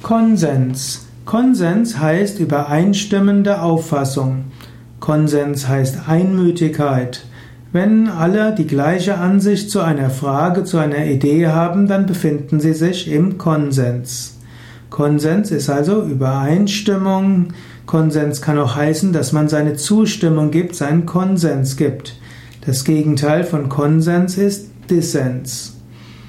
Konsens. Konsens heißt übereinstimmende Auffassung. Konsens heißt Einmütigkeit. Wenn alle die gleiche Ansicht zu einer Frage, zu einer Idee haben, dann befinden sie sich im Konsens. Konsens ist also Übereinstimmung. Konsens kann auch heißen, dass man seine Zustimmung gibt, seinen Konsens gibt. Das Gegenteil von Konsens ist Dissens.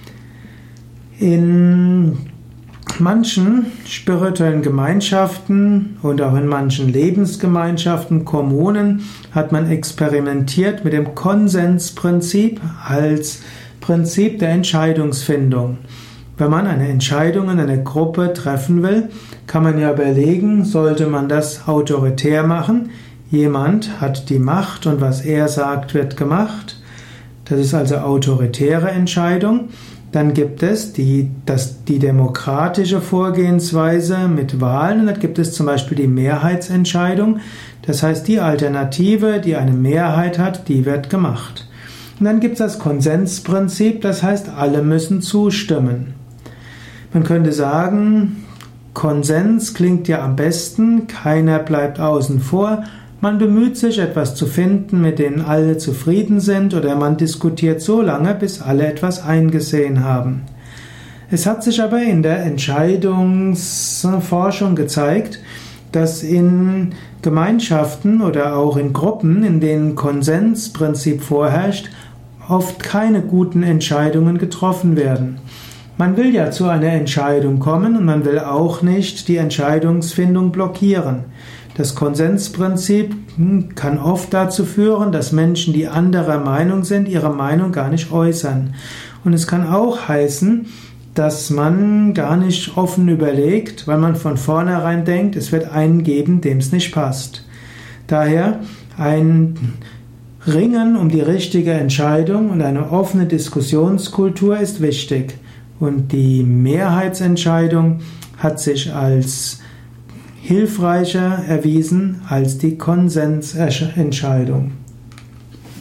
In manchen spirituellen Gemeinschaften und auch in manchen Lebensgemeinschaften, Kommunen, hat man experimentiert mit dem Konsensprinzip als Prinzip der Entscheidungsfindung. Wenn man eine Entscheidung in einer Gruppe treffen will, kann man ja überlegen, sollte man das autoritär machen? Jemand hat die Macht und was er sagt, wird gemacht. Das ist also autoritäre Entscheidung. Dann gibt es die demokratische Vorgehensweise mit Wahlen. Und dann gibt es zum Beispiel die Mehrheitsentscheidung. Das heißt, die Alternative, die eine Mehrheit hat, die wird gemacht. Und dann gibt es das Konsensprinzip. Das heißt, alle müssen zustimmen. Man könnte sagen, Konsens klingt ja am besten. Keiner bleibt außen vor. Man bemüht sich, etwas zu finden, mit dem alle zufrieden sind, oder man diskutiert so lange, bis alle etwas eingesehen haben. Es hat sich aber in der Entscheidungsforschung gezeigt, dass in Gemeinschaften oder auch in Gruppen, in denen Konsensprinzip vorherrscht, oft keine guten Entscheidungen getroffen werden. Man will ja zu einer Entscheidung kommen und man will auch nicht die Entscheidungsfindung blockieren. Das Konsensprinzip kann oft dazu führen, dass Menschen, die anderer Meinung sind, ihre Meinung gar nicht äußern. Und es kann auch heißen, dass man gar nicht offen überlegt, weil man von vornherein denkt, es wird einen geben, dem es nicht passt. Daher ein Ringen um die richtige Entscheidung und eine offene Diskussionskultur ist wichtig. Und die Mehrheitsentscheidung hat sich als hilfreicher erwiesen als die Konsensentscheidung.